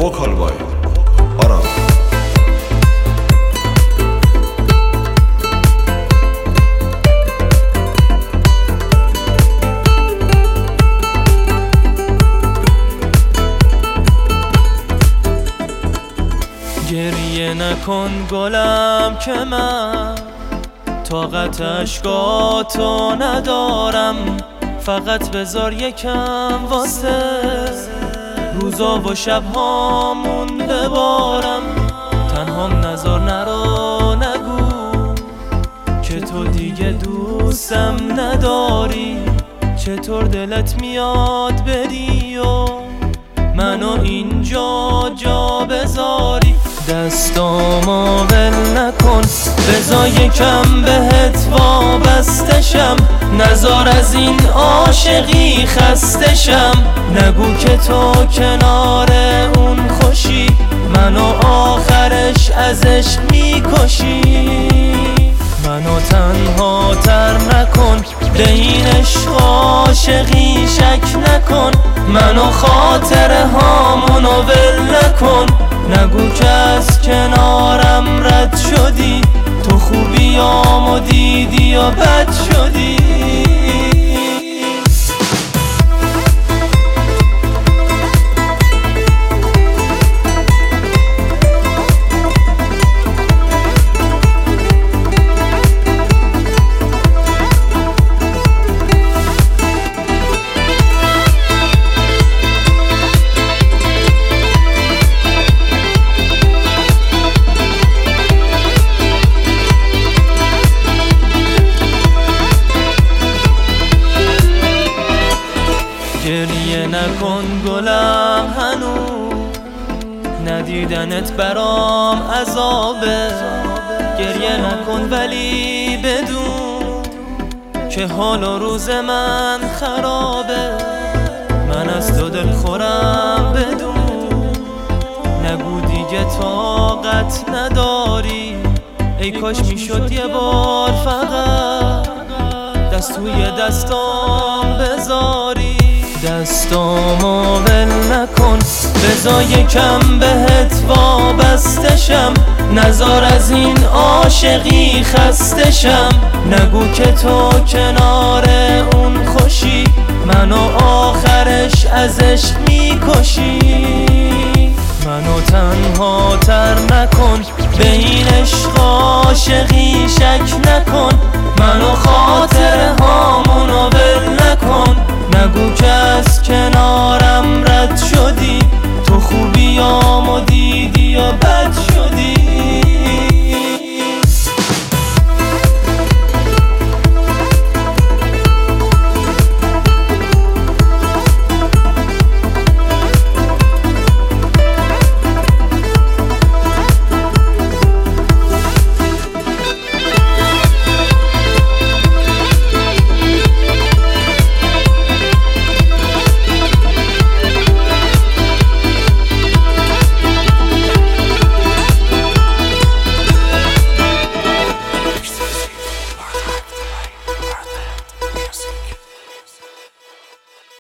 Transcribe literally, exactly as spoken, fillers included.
vocal by Aram. گریه نکن گلم که من طاقت اشکاتو ندارم، فقط بذار یکم واسه روزا و شبهامون ببارم. تنهام نذار نرو نگو که تو دیگه دوستم نداری، چطور دلت میاد بری و منو اینجا جا بذاری. دستامو ول نکن بذار یکم بهت وابستشم، نذار از این عاشقی خستشم. نگو که تو کنار اون خوشی، منو آخرش ازش میکشی. منو تنها تر نکن به این عشق عاشقی شک نکن، منو خاطره هامونو ول نکن. نگو که از کنارم رد شدی، تو خوبیامو دیدی و بد شدی. گریه نکن گلم هنوز ندیدنت برام عذابه. گریه نکن ولی بدون که حال و روز من خرابه. من از تو دل خورم بدون، نگو دیگه طاقت نداری. ای کاش میشد یه بار فقط دست توی دستام بذاری. دستامو ول نکن بذار یکم بهت وابستشم، نذار از این عاشقی خستشم. نگو که تو کنار اون خوشی، منو آخرش ازش میکشی. منو تنها تر نکن به این عشق عاشقی شک نکن، منو خاطر